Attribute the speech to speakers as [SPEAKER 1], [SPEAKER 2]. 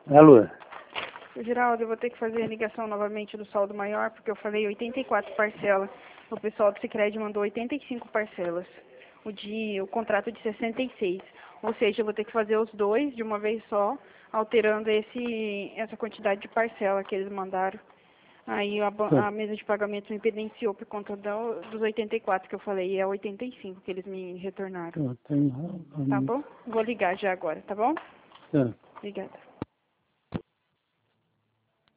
[SPEAKER 1] Alô?
[SPEAKER 2] Geraldo, eu vou ter que fazer a ligação novamente do saldo maior, porque eu falei 84 parcelas. O pessoal do Sicredi mandou 85 parcelas. O contrato de 66. Ou seja, eu vou ter que fazer os dois de uma vez só, alterando essa quantidade de parcela que eles mandaram. Aí a mesa de pagamento me pendenciou por conta dos 84 que eu falei, e é 85 que eles me retornaram. Tá bom? Vou ligar já agora, tá bom?
[SPEAKER 1] Tá.
[SPEAKER 2] Obrigada.